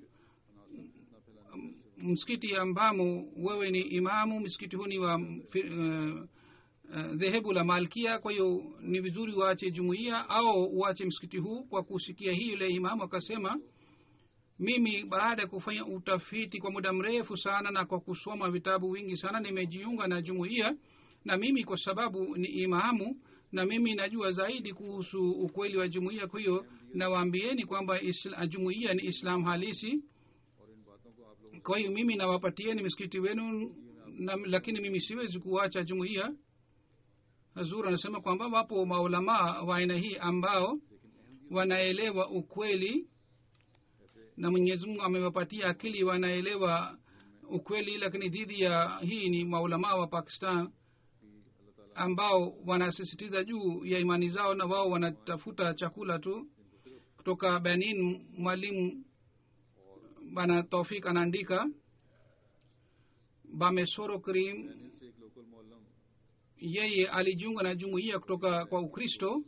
msikiti ambamo wewe ni imamu, msikiti huu ni wa dhehebu la Malkia, kwa hiyo ni vizuri uache jumuiya au uache msikiti huu. Kwa kusikia hii yule imamu akasema, mimi baada ya kufanya utafiti kwa muda mrefu sana na kwa kusoma vitabu vingi sana nimejiunga na jumuiya, na mimi kwa sababu ni imamu na mimi najua zaidi kuhusu ukweli wa jumuiya, kwa hiyo nawaambieni kwamba jumuiya ni Islam halisi. Kwa hiyo mimi nawapatieni msikiti wenu lakini mimi siwezi kuacha jumuiya. Hazur anasema kwamba wapo maulama wa aina hii ambao wanaelewa ukweli na Mwenyezi Mungu amewapatia akili, wanaelewa ukweli, lakini dhidi ya hii ni maulama wa Pakistan ambao wanasisitiza juu ya imani zao na wao wanatafuta chakula tu. Kutoka Benin, mwalimu bana Taufik anaandika, Bamesoro Karim yeye alijiunga na jumuiya kutoka kwa Ukristo.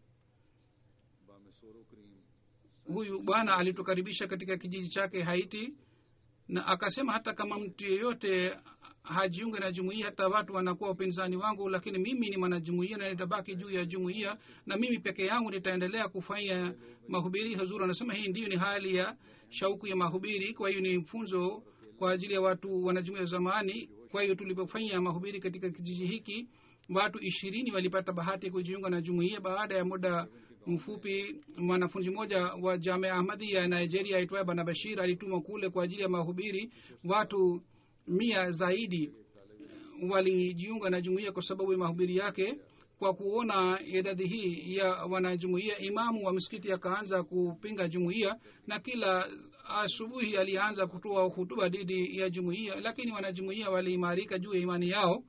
Huyu bwana alitukaribisha katika kijiji chake Haiti, na akasema hata kama mtu yeyote hajiunge na jumuiya, hata watu wanakuwa upinzani wangu, lakini mimi ni mwanajumuiya na nitabaki juu ya jumuiya, na mimi peke yangu nitaendelea kufanya mahubiri. Hazur anasema hii ndiyo ni hali ya shauku ya mahubiri. Kwa hiyo ni funzo kwa ajili ya watu wanajumuiya zamani. Kwa hiyo tulipofanya mahubiri katika kijiji hiki, watu 20 walipata bahati ya kujiunga na jumuiya. Baada ya muda mfupi, mwanafunzi mmoja wa Jamia Ahmadiyya ya Nigeria aitwaye Bana Bashir alitumwa kule kwa ajili ya mahubiri. Watu 100 zaidi walijiunga na jumuiya kwa sababu ya mahubiri yake. Kwa kuona idadi hii ya wanajumuiya, imamu wa msikiti akaanza kupinga jumuiya, na kila asubuhi alianza kutoa hutuba dhidi ya jumuiya, lakini wanajumuiya waliimarika juu ya imani yao.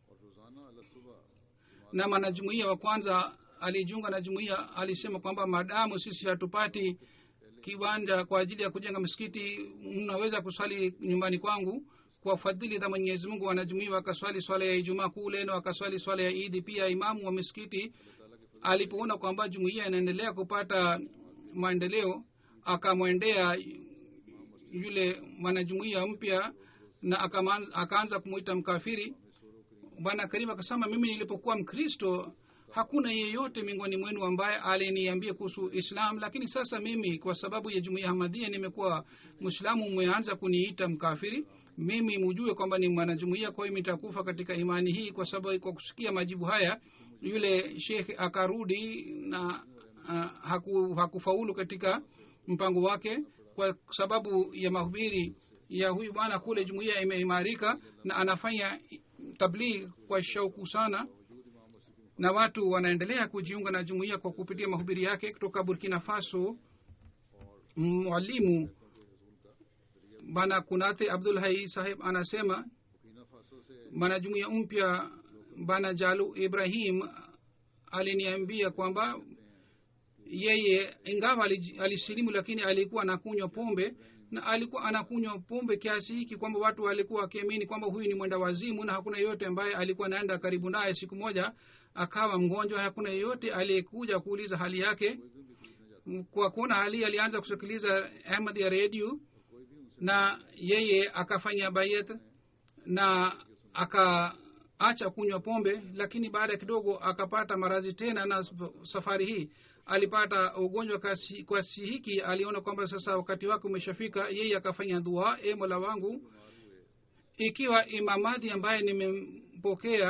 Na mwanajumuiya wa kwanza alijiunga na jumuiya alisema kwamba madamu sisi hatupati kiwanja kwa ajili ya kujenga msikiti, mnaweza kuswali nyumbani kwangu. Kwa fadhili za Mwenyezi Mungu, wanajumuiya wakaswali swala ya Ijumaa kule na wakaswali swala ya Eid pia. Imamu wa msikiti alipoona kwamba jumuiya inaendelea kupata maendeleo, akamwendea yule mwanajumuiya mpya na akaanza kumuita mkafiri. Bwana Karim akasema, mimi nilipokuwa Mkristo hakuna yeyote miongoni mwenu ambaye aliniambia kuhusu Islam, lakini sasa mimi kwa sababu ya jumuiya Ahmadiyya nimekuwa Muislamu, mmeanza kuniita mkafiri. Mimi mjue kwamba ni mwanajumuiya, kwa hiyo nitakufa katika imani hii. Kwa sababu kwa kusikia majibu haya, yule sheikh akarudi na hakufaulu katika mpango wake. Kwa sababu ya mahubiri ya huyu bwana kule, jumuiya imeimarika na anafanya tabligh kwa shauku sana, na watu wanaendelea kujiunga na jumuiya kwa kupitia mahubiri yake. Kutoka Burkina Faso, mwalimu Bana Kunate Abdul Hai Sahib anasema, mwanajumuiya mpya Bana Jalu Ibrahim aliniambia kwamba yeye ingawa alisilimu, lakini alikuwa anakunywa pombe, na alikuwa anakunywa pombe kiasi hiki kwamba watu walikuwa wakiamini kwamba huyu ni mwenda wazimu, na hakuna yeyote ambaye alikuwa anaenda karibu naye. Siku moja akawa mgonjwa, hakuna yeyote aliyekuja kuuliza hali yake. Kwa kuona hali, alianza kusikiliza Ahmadiyya radio, na yeye akafanya bayat na akaacha kunywa pombe. Lakini baada kidogo akapata maradhi tena, na safari hii alipata ugonjwa kwa hiki. Aliona kwamba sasa wakati wake umeshafika. Yeye akafanya dua, Mola wangu, ikiwa Imam Mahdi ambaye nimempokea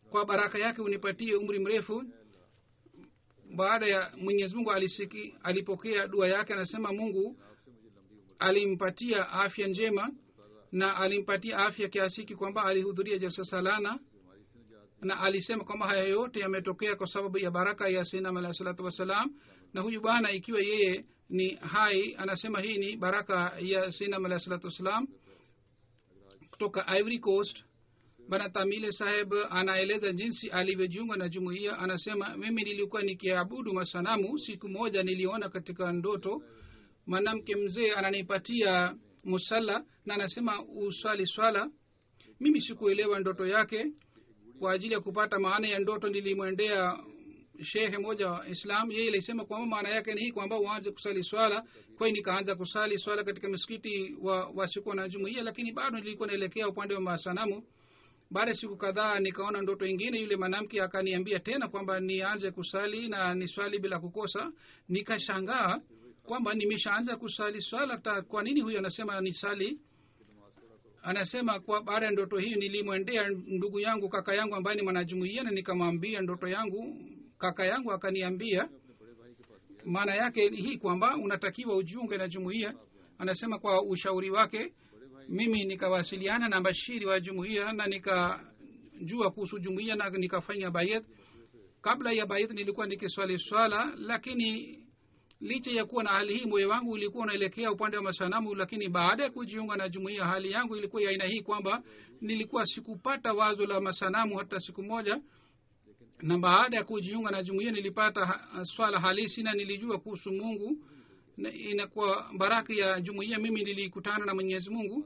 kwa baraka yake unipatie umri mrefu. Baada ya Mwenyezi Mungu alipokea dua yake. Anasema Mungu alimpatia afya njema na alimpatia afya kiasi kwamba alihudhuria jalsa salana, na alisema kwamba haya yote yametokea kwa sababu ya baraka ya Sayyidina alayhi salatu wasalam. Na huyu bwana ikiwa yeye ni hai, anasema hii ni baraka ya Sayyidina alayhi salatu wasalam. Kutoka Ivory Coast, bwana Tamile Saheb anaeleza jinsi alivyojiunga na jumuiya. Anasema mimi nilikuwa nikiabudu masanamu. Siku moja niliona katika ndoto mwanamke mzee ananipatia musalla na anasema usali swala. Mimi sikuelewa ndoto yake. Kwa ajili ya kupata maana ya ndoto nilimwendea shehe moja wa Islam. Yeye alisema kwamba maana yake ni hii kwamba uanze kusali swala. Kwa hiyo nikaanza kusali swala katika msikiti wa wasikuwa na jumuiya, lakini bado nilikuwa naelekea upande wa masanamu. Baada siku kadhaa nikaona ndoto nyingine. Yule mwanamke akaniambia tena kwamba nianze kusali na niswali bila kukosa. Nikashangaa kwamba nimeshaanza kusali swala, kwa nini huyu anasema nisali? Anasema kwa baada ya ndoto hii nilimwendea ndugu yangu, kaka yangu ambaye ni mwanajumuiya, na nikamwambia ndoto yangu. Kaka yangu akaniambia maana yake hii kwamba unatakiwa ujiunge na jumuiya. Anasema kwa ushauri wake mimi nikawasiliana na bashiri wa jumuiya na nikajua kuhusu jumuiya na nikafanya bayat. Kabla ya bayat nilikuwa nikiswali swala, lakini licha ya kuwa na hali hii moyo wangu ulikuwa unaelekea upande wa masanamu. Lakini baada ya kujiunga na jumuiya hali yangu ilikuwa ya aina hii kwamba nilikuwa sikupata wazo la masanamu hata siku moja. Na baada ya kujiunga na jumuiya nilipata swala halisi na nilijua kuhusu Mungu, na inakuwa baraka ya jumuiya mimi nilikutana na Mwenyezi Mungu.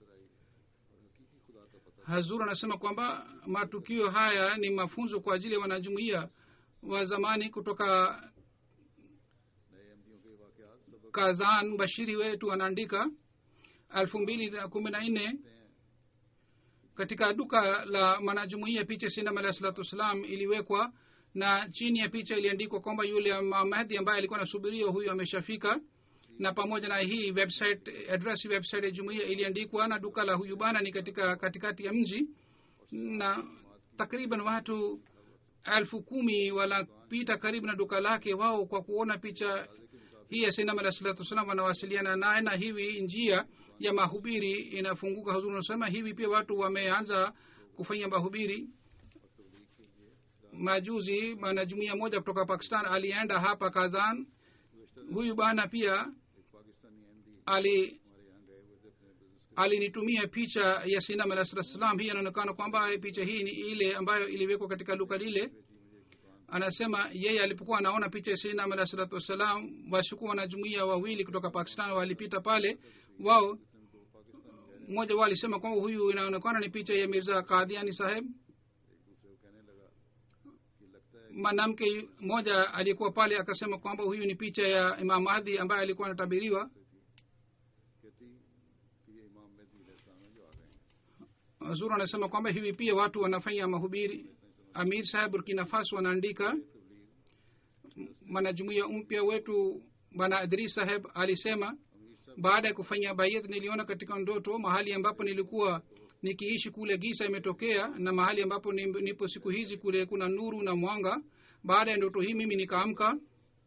Hazur anasema kwamba matukio haya ni mafunzo kwa ajili ya wanajumuiya wa zamani. Kutoka Kazan, bashiri wetu anaandika 2014 katika duka la manajumuiya picha Sayyidina alayhi salatu wasalam iliwekwa, na chini ya picha iliandikwa kwamba yule Mahdi ambaye alikuwa anasubiriwa huyu ameshafika. Na pamoja na hii website address website ya jumuiya iliandikwa, na duka la huyu bana ni katikati ya mji, na takriban watu 10,000 wanapita karibu na duka lake. Wao kwa kuona picha hii ya Sayyidina alayhi salatu wasalam wanawasiliana naye, na hivi njia ya mahubiri inafunguka. Huzuri anasema hivi pia watu wameanza kufanya mahubiri. Majuzi bana jumuiya moja kutoka Pakistan alienda hapa Kazan. Huyu bana pia alinitumia picha ya Sayyidina alayhi salatu wasalam. Hii inaonekana kwamba picha hii ni ile ambayo iliwekwa katika duka lile. Anasema yeye alipokuwa anaona picha ya Sayyidina alayhi salatu wasalam, washukuwa na jumuiya wawili kutoka Pakistan walipita pale. Wao mmoja wao alisema kwamba huyu inaonekana ni picha ya Mirza Qadiani Saheb. Mwanamke mmoja aliyekuwa pale akasema kwamba huyu ni picha ya Imam Mahdi ambaye alikuwa anatabiriwa. Zuru anasema kwamba hivi pia watu wanafanya mahubiri. Amir Saheb Burkina Faso anaandika, mwanajumuiya mpya wetu bwana Idris Saheb alisema baada ya kufanya bayat niliona katika ndoto mahali ambapo nilikuwa nikiishi kule giza imetokea, na mahali ambapo nipo siku hizi kule kuna nuru na mwanga. Baada ya ndoto hii mimi nikaamka.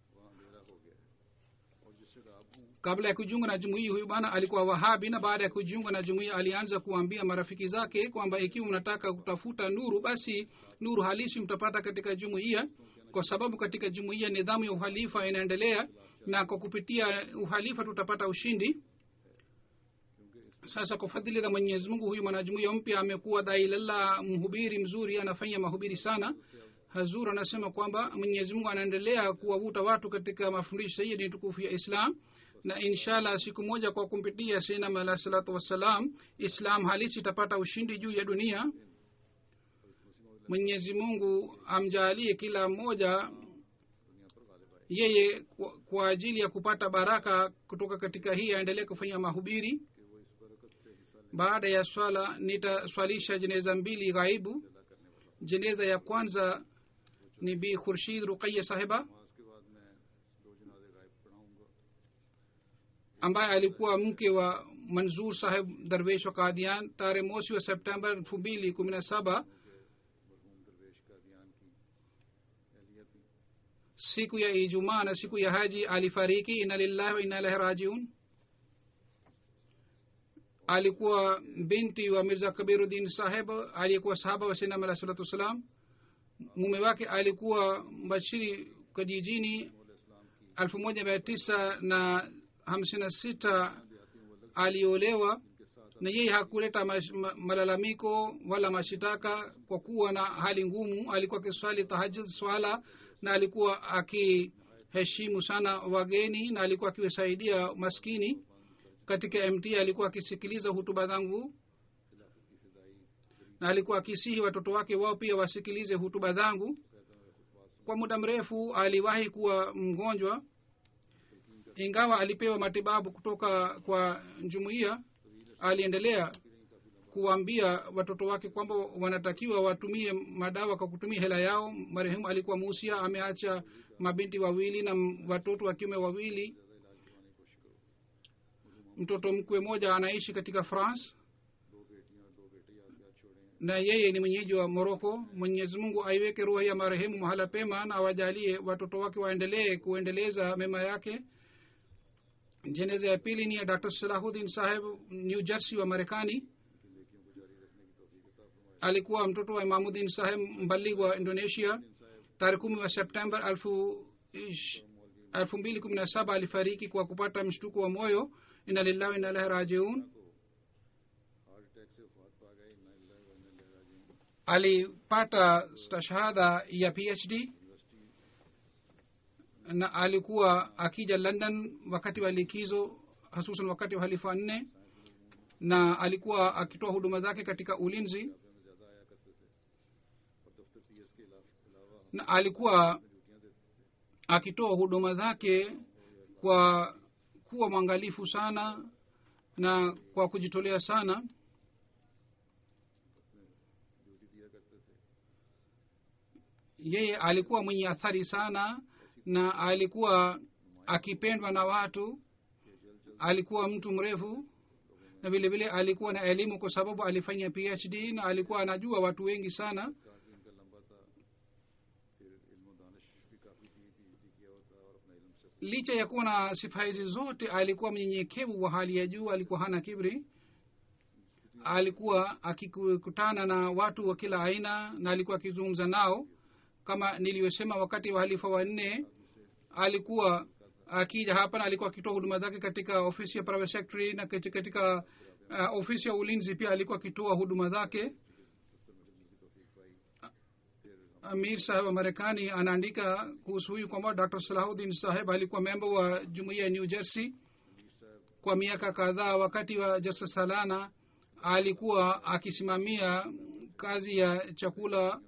Kabla ya kujiunga na jumuiya huyu bana alikuwa Wahabi, na baada ya kujiunga na jumuiya alianza kuambia marafiki zake kwamba ikiwa mnataka kutafuta nuru, basi nuru halisi mtapata katika jumuiya, kwa sababu katika jumuiya nidhamu ya uhalifa inaendelea, na kwa kupitia uhalifa tutapata ushindi. Sasa kwa fadhili za Mwenyezi Mungu huyu mwanajumuiya mpya amekuwa dailalla, mhubiri mzuri, anafanya mahubiri sana. Hazur anasema kwamba Mwenyezi Mungu anaendelea kuwavuta watu katika mafundisho sahihi tukufu ya Islam, na inshallah siku moja kwa kumpitia Sayyidina alayhi salatu wasalam Islam halisi itapata ushindi juu ya dunia. Mwenyezi Mungu amjalie kila mmoja yeye kwa ajili ya kupata baraka kutoka katika hii aendelee kufanya mahubiri. Baada ya swala nitaswalisha jeneza 2 ghaibu. Jeneza ya kwanza ni Bi Khurshid Ruqayya Sahiba ambaye alikuwa mke wa Manzur Saheb Darwesh wa Qadian. Tarehe 1 Septemba 2017 siku ya ijumaa na siku ya haji alifariki. Inna lillahi wa inna ilaihi rajiun. alikuwa binti wa Mirza Kabiruddin Saheb aliyekuwa sahaba wa Sayyidina alayhi salatu wasalam. Mume wake alikuwa mbashiri kijijini. 1956 aliolewa, na yeye hakuleta malalamiko wala mashitaka kwa kuwa na hali ngumu. Alikuwa akiswali tahajjud swala, na alikuwa akiheshimu sana wageni, na alikuwa akiwasaidia maskini. Katika MT alikuwa akisikiliza hutuba zangu, na alikuwa akisihi watoto wake wao pia wasikilize hutuba zangu. Kwa muda mrefu aliwahi kuwa mgonjwa, ingawa alipewa matibabu kutoka kwa jumuiya. Aliendelea kuambia watoto wake kwamba wanatakiwa watumie madawa kwa kutumia hela yao. Marehemu alikuwa musia, ameacha mabinti wawili na watoto wa kiume wawili. Mtoto mkwe mmoja anaishi katika France, na yeye ni mwenyeji wa Morocco. Mwenyezi Mungu aiweke roho ya marehemu mahala pema, na awajalie watoto wake waendelee kuendeleza mema yake. Jeneza ya pili ni ya Dr. Salahuddin Saheb, New Jersey wa Marekani. Alikuwa mtoto wa Imamuddin Saheb, mbaligh wa Indonesia. Tarehe 10 wa September 2017 alifariki kwa kupata mshtuko wa moyo. Inna lillahi wa inna ilaihi rajiun. Alipata stashahada ya PhD, na alikuwa akija London wakati wa likizo, hususan wakati wa Halifa 4, na alikuwa akitoa huduma zake katika ulinzi, na alikuwa akitoa huduma zake kwa kuwa mwangalifu sana na kwa kujitolea sana. Yeye alikuwa mwenye athari sana, na alikuwa akipendwa na watu. Alikuwa mtu mrefu, na vile vile alikuwa na elimu kwa sababu alifanya PhD, na alikuwa anajua watu wengi sana. Licha ya kuwa na sifa hizi zote, alikuwa mnyenyekevu wa hali ya juu. Alikuwa hana kiburi. Alikuwa akikutana na watu wa kila aina, na alikuwa akizungumza nao. Kama niliyosema, wakati wa Halifa wa 4 alikuwa akija hapa, na alikuwa akitoa huduma zake katika ofisi ya private secretary, na katika ofisi ya ulinzi pia alikuwa akitoa huduma zake. Amir Saheb wa Marekani anaandika kuhusu huyu kwamba Dr. Salahuddin Saheb alikuwa member wa jumuiya ya New Jersey kwa miaka kadhaa. Wakati wa Jalsa Salana alikuwa akisimamia kazi ya chakula,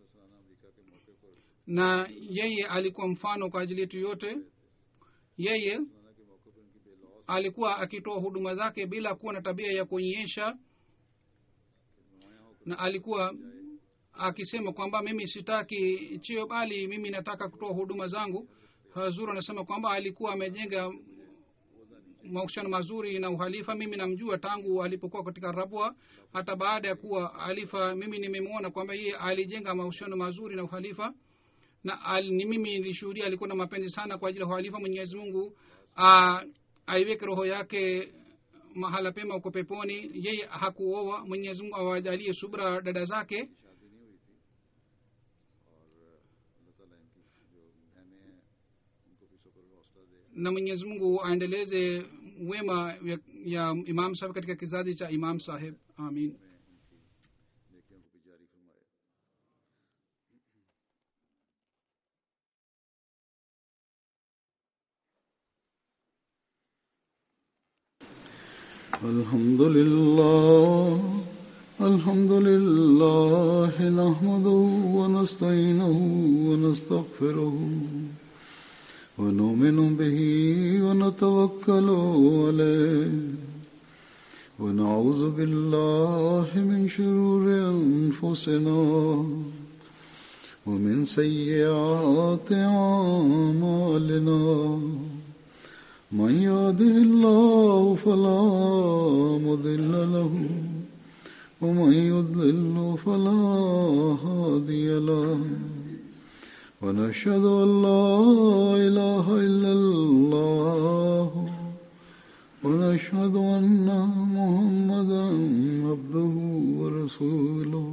na yeye alikuwa mfano kwa ajili yetu yote. Yeye alikuwa akitoa huduma zake bila kuwa na tabia ya kuonyesha, na alikuwa akisema kwamba mimi sitaki cheo, bali mimi nataka kutoa huduma zangu. Hazur anasema kwamba alikuwa amejenga mahusiano mazuri na uhalifa. Mimi namjua tangu alipokuwa katika Rabwa, hata baada ya kuwa alifa mimi nimemwona kwamba yeye alijenga mahusiano mazuri na uhalifa, na ni mimi nilishuhudia alikuwa na mapenzi sana kwa ajili ya uhalifa. Mwenyezi Mungu aiweke roho yake mahala pema uko peponi. Yeye hakuoa. Mwenyezi Mungu awajalie subra dada zake, na Mwenyezi Mungu aendeleze wema ya Imam Saheb katika kizazi cha Imam Saheb. Amin. Alhamdulillah nahmaduhu wa nasta'inuhu wa nastaghfiruhu ونؤمن به ونتوكل عليه ونعوذ بالله من شرور أنفسنا ومن سيئات أعمالنا من يهده الله فلا مضل له ومن يضلل فلا هادي له ونشهد أن لا إله إلا الله ونشهد أن محمدا عبده ورسوله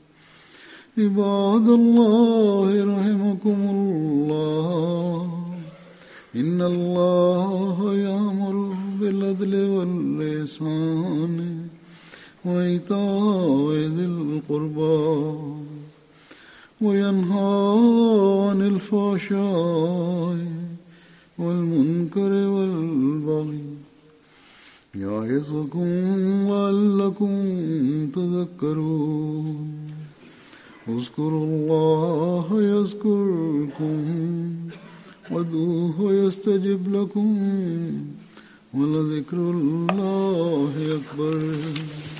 عباد الله رحمكم الله إن الله يأمر بالعدل والإحسان وإيتاء ذي القربى وينهى عن الفحشاء والمنكر والبغي يعظكم لعلكم تذكرون اذكروا الله يذكركم وادعوه يستجب لكم ولذكر الله أكبر